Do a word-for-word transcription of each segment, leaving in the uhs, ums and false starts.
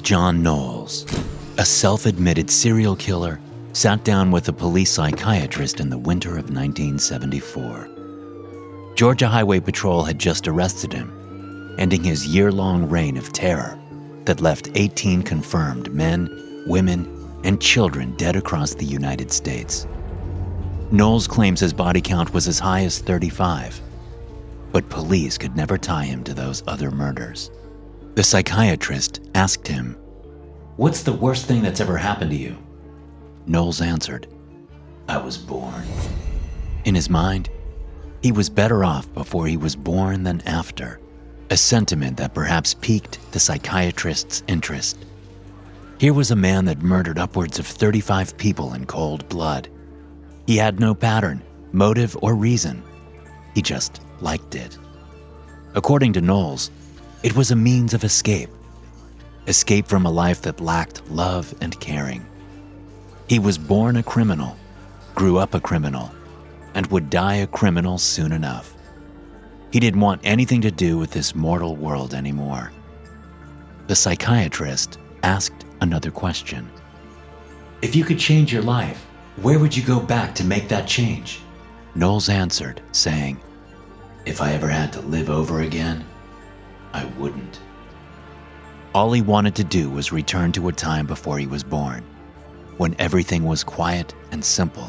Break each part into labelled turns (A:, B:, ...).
A: John Knowles, a self-admitted serial killer, sat down with a police psychiatrist in the winter of nineteen seventy-four. Georgia Highway Patrol had just arrested him, ending his year-long reign of terror that left eighteen confirmed men, women, and children dead across the United States. Knowles claims his body count was as high as thirty-five, but police could never tie him to those other murders. The psychiatrist asked him, "What's the worst thing that's ever happened to you?" Knowles answered, "I was born." In his mind, he was better off before he was born than after, a sentiment that perhaps piqued the psychiatrist's interest. Here was a man that murdered upwards of thirty-five people in cold blood. He had no pattern, motive, or reason. He just liked it. According to Knowles, it was a means of escape. Escape from a life that lacked love and caring. He was born a criminal, grew up a criminal, and would die a criminal soon enough. He didn't want anything to do with this mortal world anymore. The psychiatrist asked another question. "If you could change your life, where would you go back to make that change?" Knowles answered, saying, "If I ever had to live over again, I wouldn't." All he wanted to do was return to a time before he was born, when everything was quiet and simple.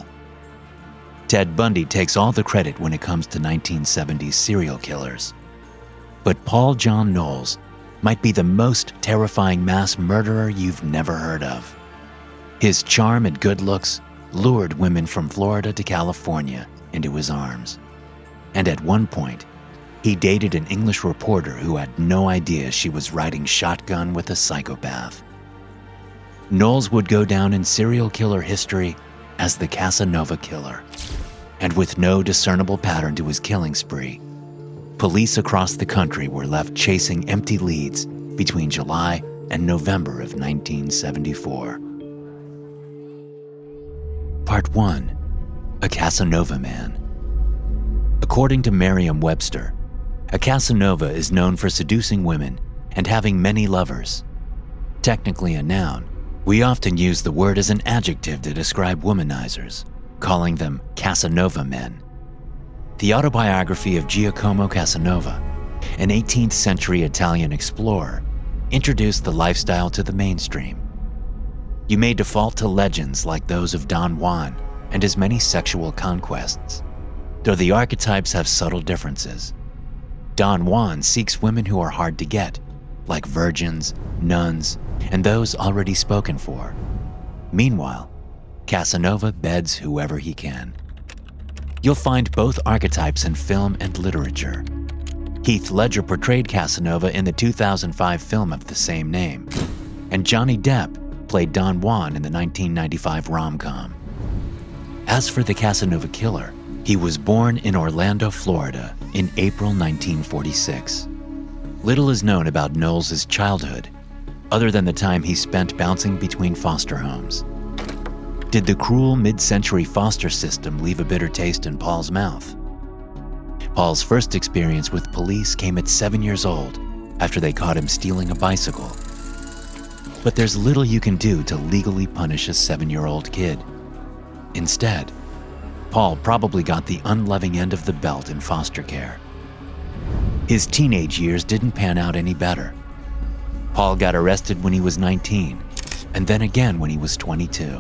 A: Ted Bundy takes all the credit when it comes to nineteen seventies serial killers. But Paul John Knowles might be the most terrifying mass murderer you've never heard of. His charm and good looks lured women from Florida to California into his arms. And at one point, he dated an English reporter who had no idea she was riding shotgun with a psychopath. Knowles would go down in serial killer history as the Casanova Killer. And with no discernible pattern to his killing spree, police across the country were left chasing empty leads between July and November of nineteen seventy-four. Part one. A Casanova Man. According to Merriam-Webster, a Casanova is known for seducing women and having many lovers. Technically a noun, we often use the word as an adjective to describe womanizers, calling them Casanova men. The autobiography of Giacomo Casanova, an eighteenth century Italian explorer, introduced the lifestyle to the mainstream. You may default to legends like those of Don Juan and his many sexual conquests, though the archetypes have subtle differences. Don Juan seeks women who are hard to get, like virgins, nuns, and those already spoken for. Meanwhile, Casanova beds whoever he can. You'll find both archetypes in film and literature. Heath Ledger portrayed Casanova in the two thousand five film of the same name, and Johnny Depp played Don Juan in the nineteen ninety-five rom-com. As for the Casanova Killer, he was born in Orlando, Florida in April nineteen forty-six. Little is known about Knowles' childhood, other than the time he spent bouncing between foster homes. Did the cruel mid-century foster system leave a bitter taste in Paul's mouth? Paul's first experience with police came at seven years old after they caught him stealing a bicycle. But there's little you can do to legally punish a seven-year-old kid. Instead, Paul probably got the unloving end of the belt in foster care. His teenage years didn't pan out any better. Paul got arrested when he was nineteen, and then again when he was twenty-two.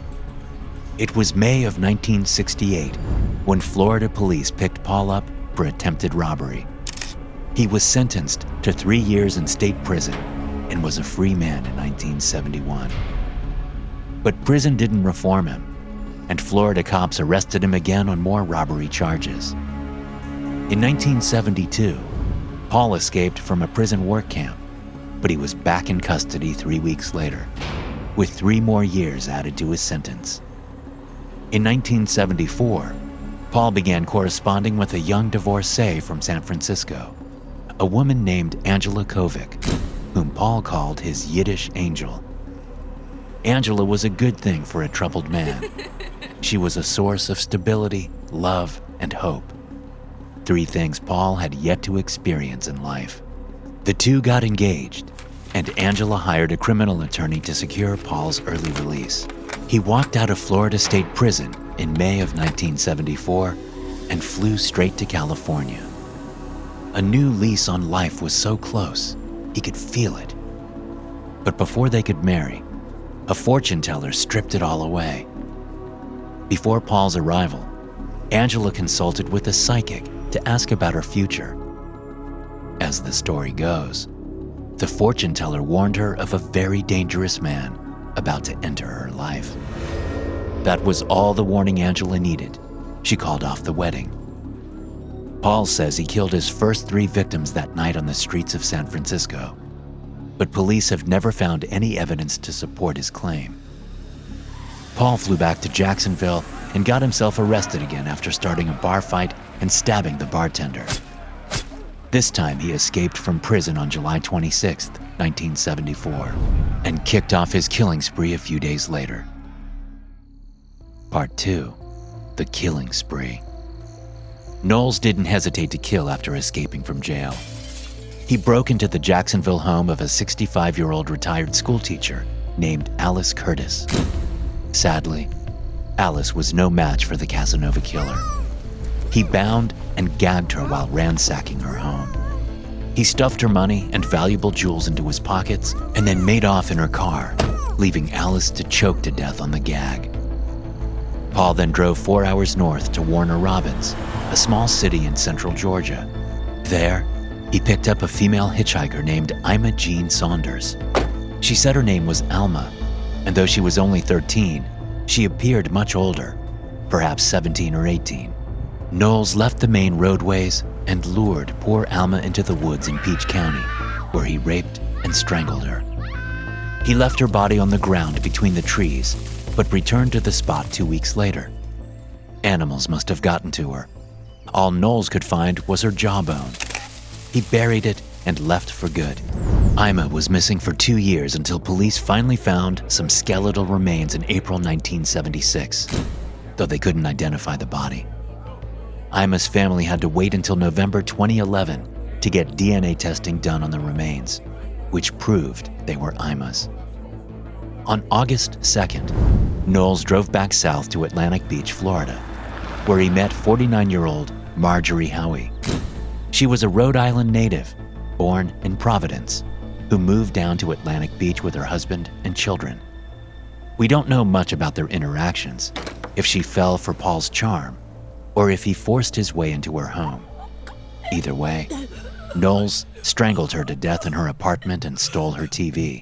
A: It was May of nineteen sixty-eight when Florida police picked Paul up for attempted robbery. He was sentenced to three years in state prison and was a free man in nineteen seventy-one. But prison didn't reform him, and Florida cops arrested him again on more robbery charges. In nineteen seventy-two, Paul escaped from a prison work camp, but he was back in custody three weeks later, with three more years added to his sentence. In nineteen seventy-four, Paul began corresponding with a young divorcee from San Francisco, a woman named Angela Kovic, whom Paul called his Yiddish angel. Angela was a good thing for a troubled man. She was a source of stability, love, and hope. Three things Paul had yet to experience in life. The two got engaged, and Angela hired a criminal attorney to secure Paul's early release. He walked out of Florida State Prison in May of nineteen seventy-four and flew straight to California. A new lease on life was so close, he could feel it. But before they could marry, a fortune teller stripped it all away. Before Paul's arrival, Angela consulted with a psychic to ask about her future. As the story goes, the fortune teller warned her of a very dangerous man about to enter her life. That was all the warning Angela needed. She called off the wedding. Paul says he killed his first three victims that night on the streets of San Francisco, but police have never found any evidence to support his claim. Paul flew back to Jacksonville and got himself arrested again after starting a bar fight and stabbing the bartender. This time he escaped from prison on July twenty-sixth, nineteen seventy-four, and kicked off his killing spree a few days later. Part two, the killing spree. Knowles didn't hesitate to kill after escaping from jail. He broke into the Jacksonville home of a sixty-five-year-old retired schoolteacher named Alice Curtis. Sadly, Alice was no match for the Casanova killer. He bound and gagged her while ransacking her home. He stuffed her money and valuable jewels into his pockets and then made off in her car, leaving Alice to choke to death on the gag. Paul then drove four hours north to Warner Robins, a small city in central Georgia. There, he picked up a female hitchhiker named Ima Jean Saunders. She said her name was Alma, and though she was only thirteen, she appeared much older, perhaps seventeen or eighteen. Knowles left the main roadways and lured poor Alma into the woods in Peach County, where he raped and strangled her. He left her body on the ground between the trees, but returned to the spot two weeks later. Animals must have gotten to her. All Knowles could find was her jawbone. He buried it and left for good. Ima was missing for two years until police finally found some skeletal remains in April nineteen seventy-six, though they couldn't identify the body. Ima's family had to wait until November twenty eleven to get D N A testing done on the remains, which proved they were Ima's. On August second, Knowles drove back south to Atlantic Beach, Florida, where he met forty-nine-year-old Marjorie Howie. She was a Rhode Island native, born in Providence, who moved down to Atlantic Beach with her husband and children. We don't know much about their interactions, if she fell for Paul's charm, or if he forced his way into her home. Either way, Knowles strangled her to death in her apartment and stole her T V.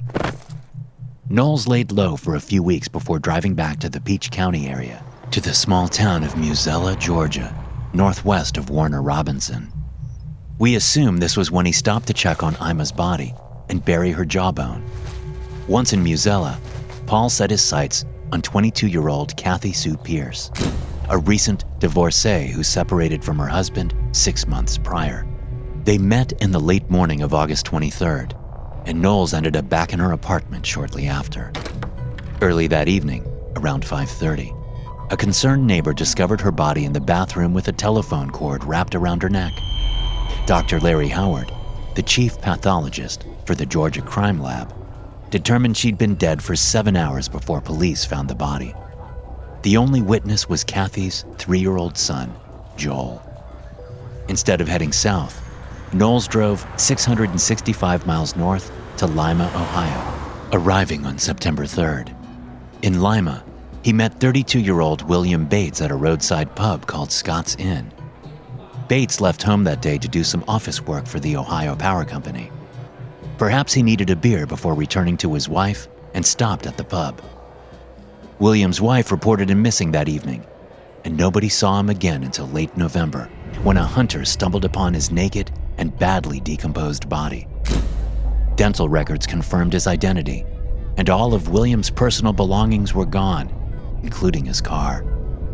A: Knowles laid low for a few weeks before driving back to the Peach County area, to the small town of Musella, Georgia, northwest of Warner Robinson. We assume this was when he stopped to check on Ima's body and bury her jawbone. Once in Musella, Paul set his sights on twenty-two-year-old Kathy Sue Pierce, a recent divorcee who separated from her husband six months prior. They met in the late morning of August twenty-third, and Knowles ended up back in her apartment shortly after. Early that evening, around five thirty, a concerned neighbor discovered her body in the bathroom with a telephone cord wrapped around her neck. Doctor Larry Howard, the chief pathologist for the Georgia Crime Lab, determined she'd been dead for seven hours before police found the body. The only witness was Kathy's three-year-old son, Joel. Instead of heading south, Knowles drove six hundred sixty-five miles north to Lima, Ohio, arriving on September third. In Lima, he met thirty-two-year-old William Bates at a roadside pub called Scott's Inn. Bates left home that day to do some office work for the Ohio Power Company. Perhaps he needed a beer before returning to his wife and stopped at the pub. William's wife reported him missing that evening, and nobody saw him again until late November, when a hunter stumbled upon his naked and badly decomposed body. Dental records confirmed his identity, and all of William's personal belongings were gone, including his car.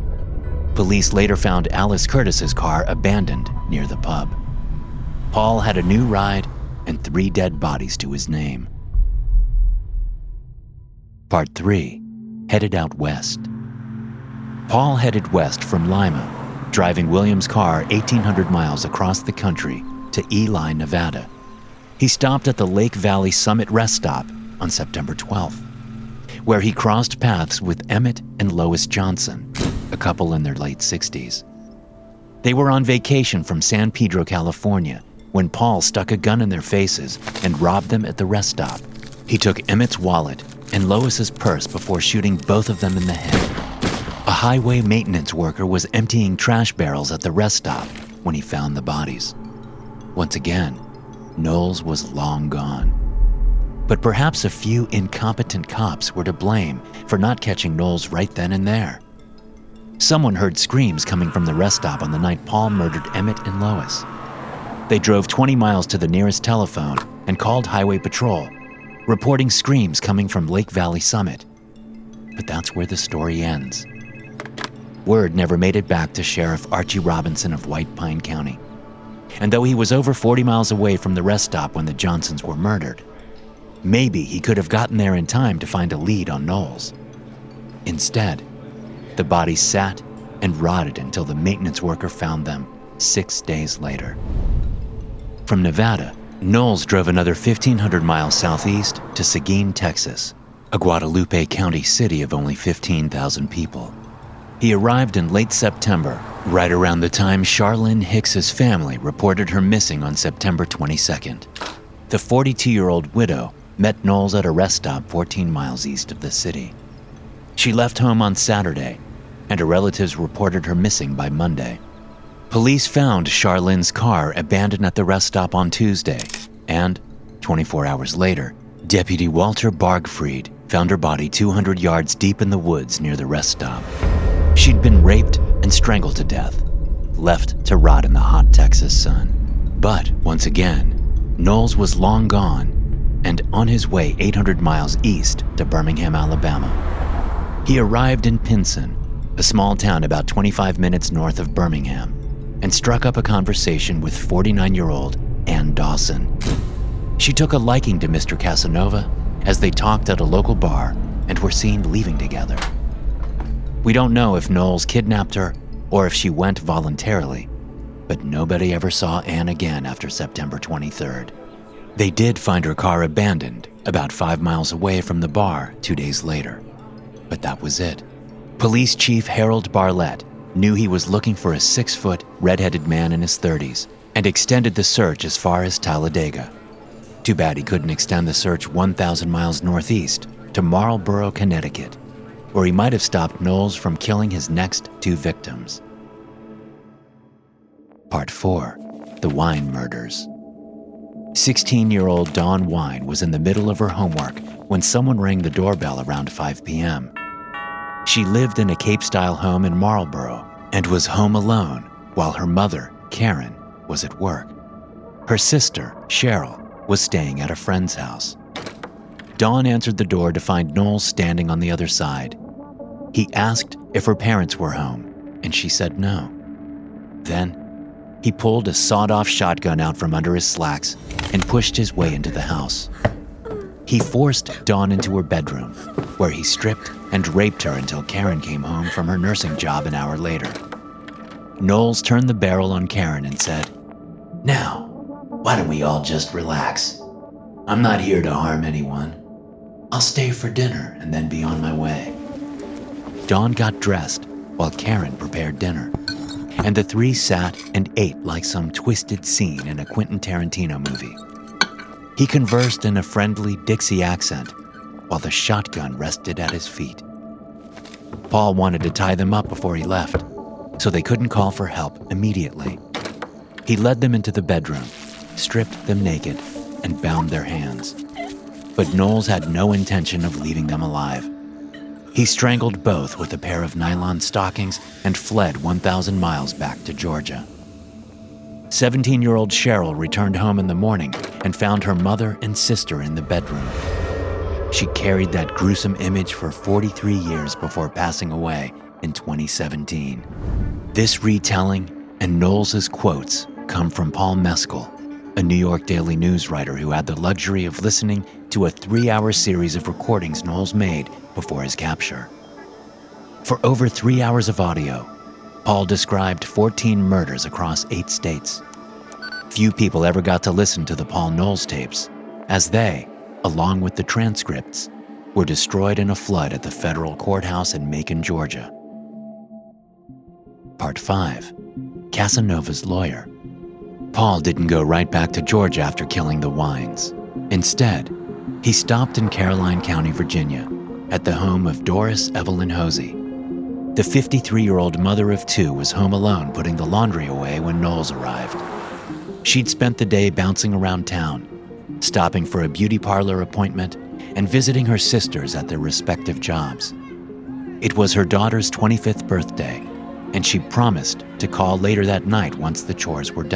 A: Police later found Alice Curtis's car abandoned near the pub. Paul had a new ride and three dead bodies to his name. Part three, headed out west. Paul headed west from Lima, driving William's car eighteen hundred miles across the country to Ely, Nevada. He stopped at the Lake Valley Summit rest stop on September twelfth, where he crossed paths with Emmett and Lois Johnson, a couple in their late sixties. They were on vacation from San Pedro, California, when Paul stuck a gun in their faces and robbed them at the rest stop. He took Emmett's wallet and Lois's purse before shooting both of them in the head. A highway maintenance worker was emptying trash barrels at the rest stop when he found the bodies. Once again, Knowles was long gone. But perhaps a few incompetent cops were to blame for not catching Knowles right then and there. Someone heard screams coming from the rest stop on the night Paul murdered Emmett and Lois. They drove twenty miles to the nearest telephone and called Highway Patrol, reporting screams coming from Lake Valley Summit. But that's where the story ends. Word never made it back to Sheriff Archie Robinson of White Pine County. And though he was over forty miles away from the rest stop when the Johnsons were murdered, maybe he could have gotten there in time to find a lead on Knowles. Instead, the bodies sat and rotted until the maintenance worker found them six days later. From Nevada, Knowles drove another fifteen hundred miles southeast to Seguin, Texas, a Guadalupe County city of only fifteen thousand people. He arrived in late September, right around the time Charlene Hicks's family reported her missing on September twenty-second. The forty-two-year-old widow met Knowles at a rest stop fourteen miles east of the city. She left home on Saturday, and her relatives reported her missing by Monday. Police found Charlene's car abandoned at the rest stop on Tuesday, and twenty-four hours later, Deputy Walter Bargfried found her body two hundred yards deep in the woods near the rest stop. She'd been raped and strangled to death, left to rot in the hot Texas sun. But once again, Knowles was long gone and on his way eight hundred miles east to Birmingham, Alabama. He arrived in Pinson, a small town about twenty-five minutes north of Birmingham, and struck up a conversation with forty-nine-year-old Ann Dawson. She took a liking to Mister Casanova as they talked at a local bar and were seen leaving together. We don't know if Knowles kidnapped her or if she went voluntarily, but nobody ever saw Ann again after September twenty-third. They did find her car abandoned about five miles away from the bar two days later, but that was it. Police Chief Harold Barlett knew he was looking for a six-foot, red-headed man in his thirties and extended the search as far as Talladega. Too bad he couldn't extend the search one thousand miles northeast to Marlborough, Connecticut, where he might have stopped Knowles from killing his next two victims. Part four, the Wine Murders. sixteen-year-old Dawn Wine was in the middle of her homework when someone rang the doorbell around five p.m. She lived in a Cape-style home in Marlborough and was home alone while her mother, Karen, was at work. Her sister, Cheryl, was staying at a friend's house. Dawn answered the door to find Knowles standing on the other side. He asked if her parents were home, and she said no. Then, he pulled a sawed-off shotgun out from under his slacks and pushed his way into the house. He forced Dawn into her bedroom, where he stripped and raped her until Karen came home from her nursing job an hour later. Knowles turned the barrel on Karen and said, "Now, why don't we all just relax? I'm not here to harm anyone. I'll stay for dinner and then be on my way." Dawn got dressed while Karen prepared dinner, and the three sat and ate like some twisted scene in a Quentin Tarantino movie. He conversed in a friendly Dixie accent while the shotgun rested at his feet. Paul wanted to tie them up before he left, so they couldn't call for help immediately. He led them into the bedroom, stripped them naked, and bound their hands. But Knowles had no intention of leaving them alive. He strangled both with a pair of nylon stockings and fled one thousand miles back to Georgia. seventeen-year-old Cheryl returned home in the morning and found her mother and sister in the bedroom. She carried that gruesome image for forty-three years before passing away in twenty seventeen. This retelling and Knowles' quotes come from Paul Mescal, a New York Daily News writer who had the luxury of listening to a three-hour series of recordings Knowles made before his capture. For over three hours of audio, Paul described fourteen murders across eight states. Few people ever got to listen to the Paul Knowles tapes, as they, along with the transcripts, were destroyed in a flood at the federal courthouse in Macon, Georgia. Part five. Casanova's lawyer. Paul didn't go right back to Georgia after killing the Wines. Instead, he stopped in Caroline County, Virginia, at the home of Doris Evelyn Hosey. The fifty-three-year-old mother of two was home alone putting the laundry away when Knowles arrived. She'd spent the day bouncing around town, stopping for a beauty parlor appointment and visiting her sisters at their respective jobs. It was her daughter's twenty-fifth birthday, and she promised to call later that night once the chores were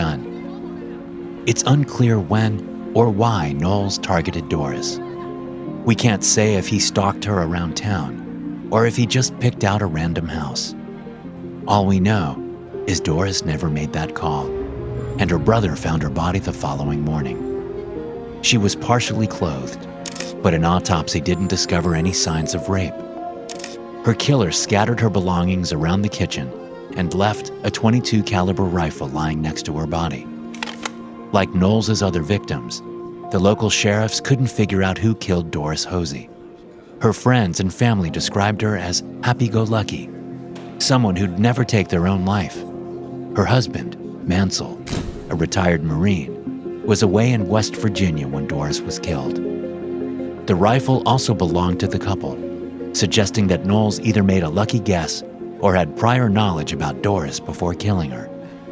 A: done. It's unclear when or why Knowles targeted Doris. We can't say if he stalked her around town or if he just picked out a random house. All we know is Doris never made that call, and her brother found her body the following morning. She was partially clothed, but an autopsy didn't discover any signs of rape. Her killer scattered her belongings around the kitchen and left a twenty-two caliber rifle lying next to her body. Like Knowles' other victims, the local sheriffs couldn't figure out who killed Doris Hosey. Her friends and family described her as happy-go-lucky, someone who'd never take their own life. Her husband, Mansell, a retired Marine, was away in West Virginia when Doris was killed. The rifle also belonged to the couple, suggesting that Knowles either made a lucky guess or had prior knowledge about Doris before killing her.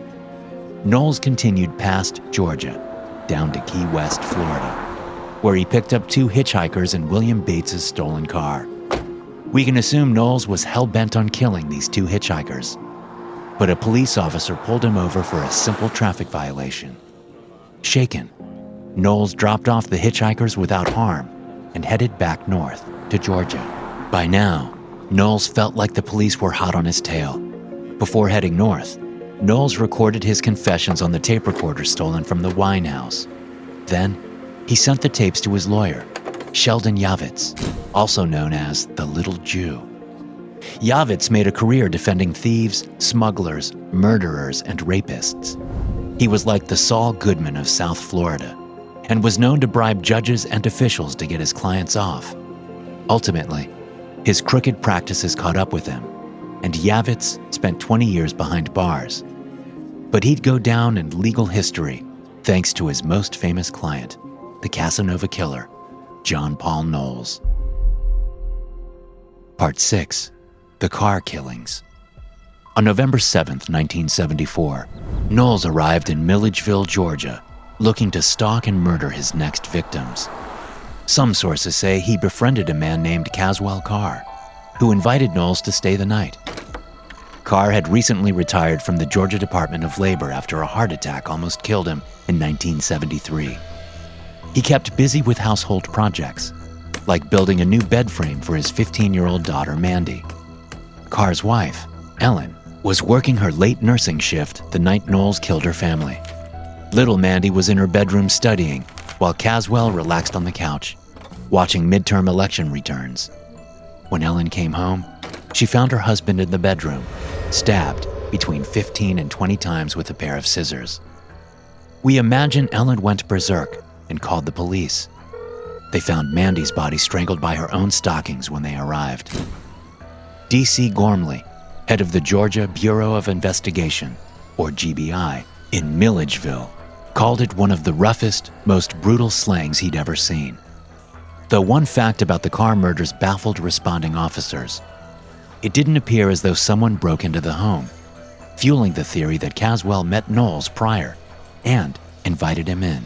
A: Knowles continued past Georgia, down to Key West, Florida, where he picked up two hitchhikers in William Bates's stolen car. We can assume Knowles was hell-bent on killing these two hitchhikers, but a police officer pulled him over for a simple traffic violation. Shaken, Knowles dropped off the hitchhikers without harm and headed back north to Georgia. By now, Knowles felt like the police were hot on his tail. Before heading north, Knowles recorded his confessions on the tape recorder stolen from the Wine House. Then, he sent the tapes to his lawyer, Sheldon Yavitz, also known as the Little Jew. Yavitz made a career defending thieves, smugglers, murderers, and rapists. He was like the Saul Goodman of South Florida, and was known to bribe judges and officials to get his clients off. Ultimately, his crooked practices caught up with him, and Yavitz spent twenty years behind bars. But he'd go down in legal history thanks to his most famous client, the Casanova killer, John Paul Knowles. Part six. The Car Killings. On November seventh, nineteen seventy-four, Knowles arrived in Milledgeville, Georgia, looking to stalk and murder his next victims. Some sources say he befriended a man named Caswell Carr, who invited Knowles to stay the night. Carr had recently retired from the Georgia Department of Labor after a heart attack almost killed him in nineteen seventy-three. He kept busy with household projects, like building a new bed frame for his fifteen-year-old daughter, Mandy. Carr's wife, Ellen, was working her late nursing shift the night Knowles killed her family. Little Mandy was in her bedroom studying, while Caswell relaxed on the couch, watching midterm election returns. When Ellen came home, she found her husband in the bedroom, stabbed between fifteen and twenty times with a pair of scissors. We imagine Ellen went berserk and called the police. They found Mandy's body strangled by her own stockings when they arrived. D C Gormley, head of the Georgia Bureau of Investigation, or G B I, in Milledgeville, called it one of the roughest, most brutal slayings he'd ever seen. Though one fact about the Carr murders baffled responding officers. It didn't appear as though someone broke into the home, fueling the theory that Caswell met Knowles prior and invited him in.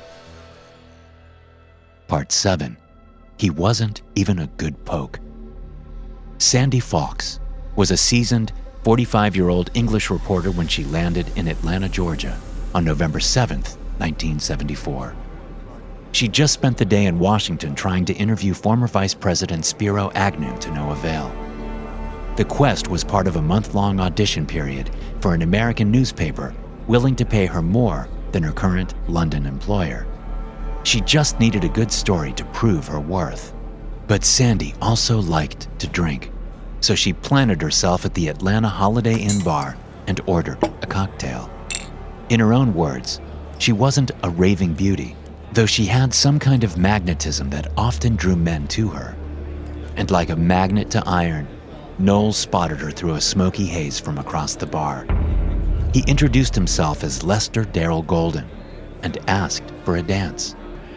A: Part seven. He wasn't even a good poke. Sandy Fawkes was a seasoned, forty-five-year-old English reporter when she landed in Atlanta, Georgia, on November seventh, nineteen seventy-four. She just spent the day in Washington trying to interview former Vice President Spiro Agnew to no avail. The quest was part of a month-long audition period for an American newspaper willing to pay her more than her current London employer. She just needed a good story to prove her worth. But Sandy also liked to drink, so she planted herself at the Atlanta Holiday Inn bar and ordered a cocktail. In her own words, She wasn't a raving beauty, though she had some kind of magnetism that often drew men to her. And like a magnet to iron, Knowles spotted her through a smoky haze from across the bar. He introduced himself as Lester Darrell Golden and asked for a dance.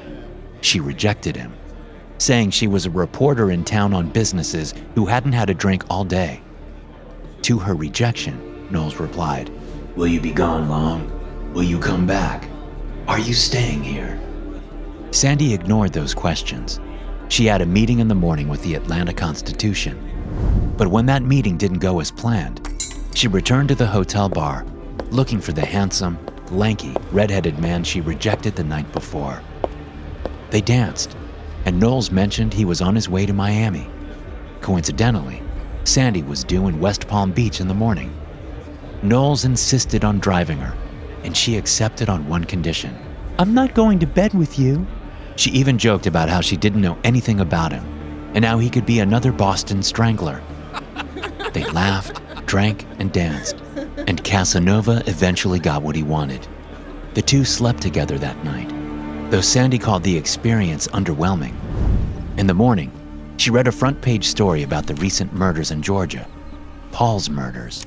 A: She rejected him, saying she was a reporter in town on businesses who hadn't had a drink all day. To her rejection, Knowles replied, "Will you be gone long? Will you come back? Are you staying here?" Sandy ignored those questions. She had a meeting in the morning with the Atlanta Constitution. But when that meeting didn't go as planned, she returned to the hotel bar, looking for the handsome, lanky, red-headed man she rejected the night before. They danced, and Knowles mentioned he was on his way to Miami. Coincidentally, Sandy was due in West Palm Beach in the morning. Knowles insisted on driving her, and she accepted on one condition. "I'm not going to bed with you." She even joked about how she didn't know anything about him, and how he could be another Boston Strangler. They laughed, drank, and danced, and Casanova eventually got what he wanted. The two slept together that night, though Sandy called the experience underwhelming. In the morning, she read a front-page story about the recent murders in Georgia, Paul's murders.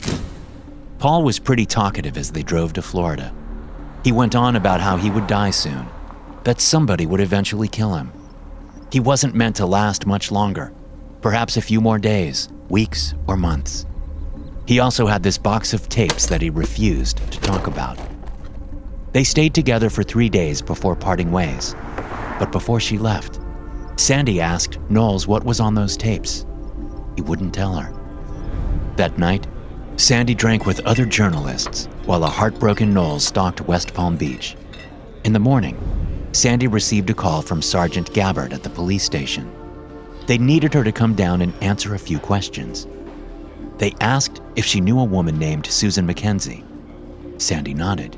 A: Paul was pretty talkative as they drove to Florida. He went on about how he would die soon, that somebody would eventually kill him. He wasn't meant to last much longer, perhaps a few more days, weeks, or months. He also had this box of tapes that he refused to talk about. They stayed together for three days before parting ways, but before she left, Sandy asked Knowles what was on those tapes. He wouldn't tell her. That night, Sandy drank with other journalists while a heartbroken Knowles stalked West Palm Beach. In the morning, Sandy received a call from Sergeant Gabbard at the police station. They needed her to come down and answer a few questions. They asked if she knew a woman named Susan McKenzie. Sandy nodded.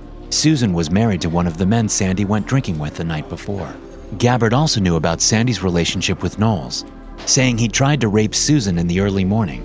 A: Susan was married to one of the men Sandy went drinking with the night before. Gabbard also knew about Sandy's relationship with Knowles, saying he tried to rape Susan in the early morning.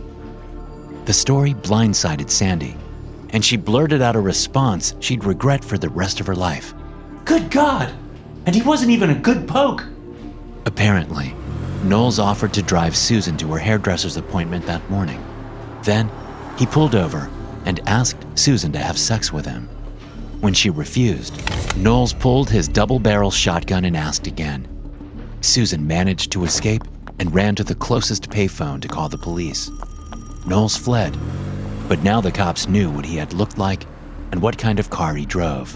A: The story blindsided Sandy, and she blurted out a response she'd regret for the rest of her life. "Good God! And he wasn't even a good poke!" Apparently, Knowles offered to drive Susan to her hairdresser's appointment that morning. Then, he pulled over and asked Susan to have sex with him. When she refused, Knowles pulled his double-barrel shotgun and asked again. Susan managed to escape and ran to the closest payphone to call the police. Knowles fled, but now the cops knew what he had looked like and what kind of car he drove.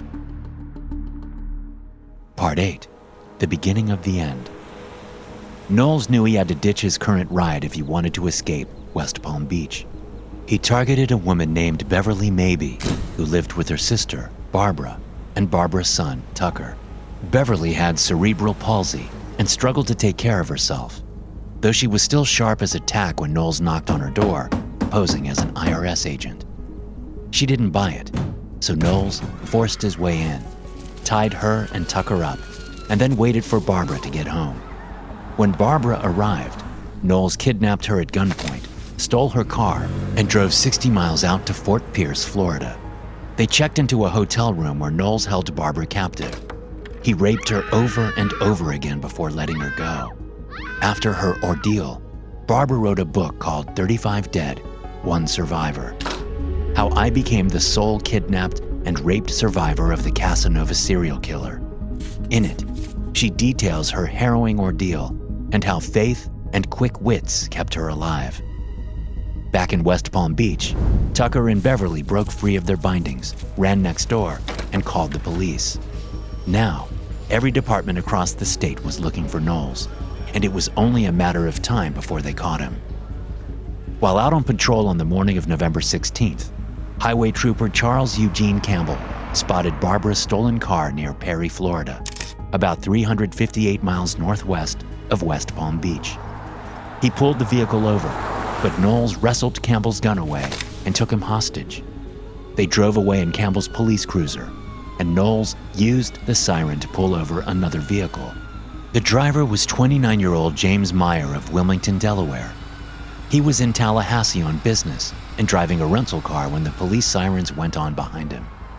A: Part eight, the beginning of the end. Knowles knew he had to ditch his current ride if he wanted to escape West Palm Beach. He targeted a woman named Beverly Maybe, who lived with her sister, Barbara, and Barbara's son, Tucker. Beverly had cerebral palsy and struggled to take care of herself, though she was still sharp as a tack when Knowles knocked on her door, posing as an I R S agent. She didn't buy it, so Knowles forced his way in, tied her and Tucker up, and then waited for Barbara to get home. When Barbara arrived, Knowles kidnapped her at gunpoint, stole her car, and drove sixty miles out to Fort Pierce, Florida. They checked into a hotel room where Knowles held Barbara captive. He raped her over and over again before letting her go. After her ordeal, Barbara wrote a book called thirty-five Dead, One Survivor. How I Became the Sole Kidnapped and Raped Survivor of the Casanova Serial Killer. In it, she details her harrowing ordeal and how faith and quick wits kept her alive. Back in West Palm Beach, Tucker and Beverly broke free of their bindings, ran next door, and called the police. Now, every department across the state was looking for Knowles, and it was only a matter of time before they caught him. While out on patrol on the morning of November sixteenth, Highway Trooper Charles Eugene Campbell spotted Barbara's stolen car near Perry, Florida, about three hundred fifty-eight miles northwest of West Palm Beach. He pulled the vehicle over, but Knowles wrestled Campbell's gun away and took him hostage. They drove away in Campbell's police cruiser, and Knowles used the siren to pull over another vehicle. The driver was twenty-nine-year-old James Meyer of Wilmington, Delaware. He was in Tallahassee on business and driving a rental car when the police sirens went on behind him.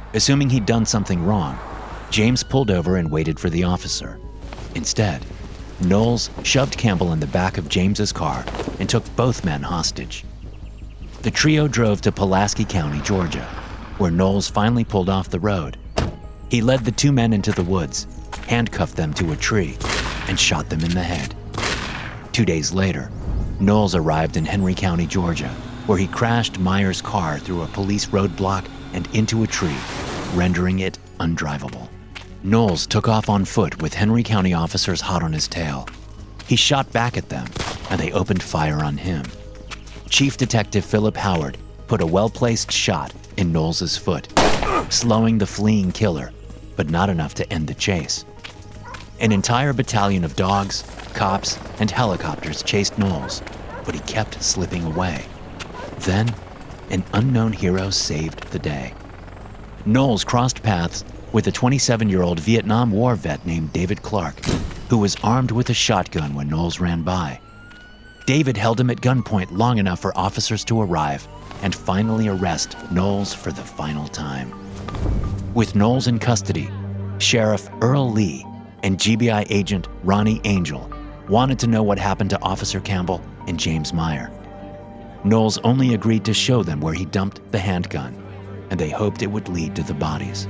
A: Assuming he'd done something wrong, James pulled over and waited for the officer. Instead, Knowles shoved Campbell in the back of James's car and took both men hostage. The trio drove to Pulaski County, Georgia, where Knowles finally pulled off the road. He led the two men into the woods, handcuffed them to a tree, and shot them in the head. Two days later, Knowles arrived in Henry County, Georgia, where he crashed Myers' car through a police roadblock and into a tree, rendering it undrivable. Knowles took off on foot with Henry County officers hot on his tail. He shot back at them, and they opened fire on him. Chief Detective Philip Howard put a well-placed shot in Knowles' foot, slowing the fleeing killer, but not enough to end the chase. An entire battalion of dogs, cops, and helicopters chased Knowles, but he kept slipping away. Then, an unknown hero saved the day. Knowles crossed paths with a twenty-seven-year-old Vietnam War vet named David Clark, who was armed with a shotgun when Knowles ran by. David held him at gunpoint long enough for officers to arrive and finally arrest Knowles for the final time. With Knowles in custody, Sheriff Earl Lee and G B I agent Ronnie Angel wanted to know what happened to Officer Campbell and James Meyer. Knowles only agreed to show them where he dumped the handgun, and they hoped it would lead to the bodies.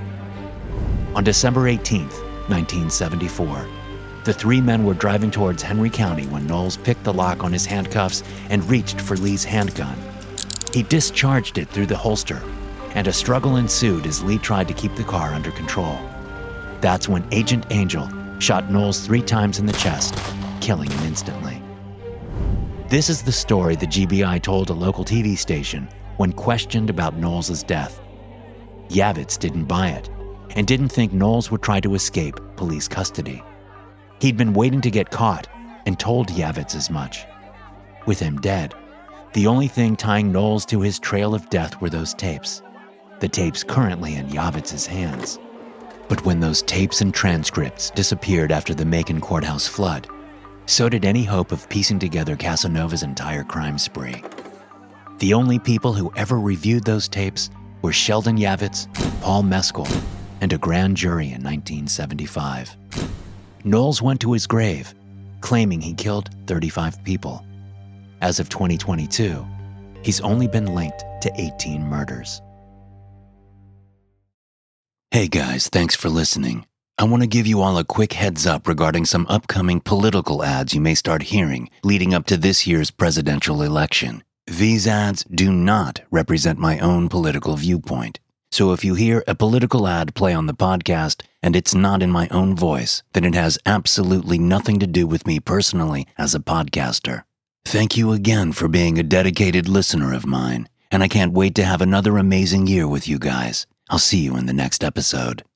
A: On December eighteenth, nineteen seventy-four, the three men were driving towards Henry County when Knowles picked the lock on his handcuffs and reached for Lee's handgun. He discharged it through the holster, and a struggle ensued as Lee tried to keep the car under control. That's when Agent Angel shot Knowles three times in the chest, killing him instantly. This is the story the G B I told a local T V station when questioned about Knowles' death. Yavitz didn't buy it and didn't think Knowles would try to escape police custody. He'd been waiting to get caught and told Yavitz as much. With him dead, the only thing tying Knowles to his trail of death were those tapes, the tapes currently in Yavitz's hands. But when those tapes and transcripts disappeared after the Macon courthouse flood, so did any hope of piecing together Casanova's entire crime spree. The only people who ever reviewed those tapes were Sheldon Yavitz, Paul Mescal, and a grand jury in nineteen seventy-five. Knowles went to his grave, claiming he killed thirty-five people. As of twenty twenty-two, he's only been linked to eighteen murders. Hey guys, thanks for listening. I want to give you all a quick heads up regarding some upcoming political ads you may start hearing leading up to this year's presidential election. These ads do not represent my own political viewpoint. So if you hear a political ad play on the podcast and it's not in my own voice, then it has absolutely nothing to do with me personally as a podcaster. Thank you again for being a dedicated listener of mine, and I can't wait to have another amazing year with you guys. I'll see you in the next episode.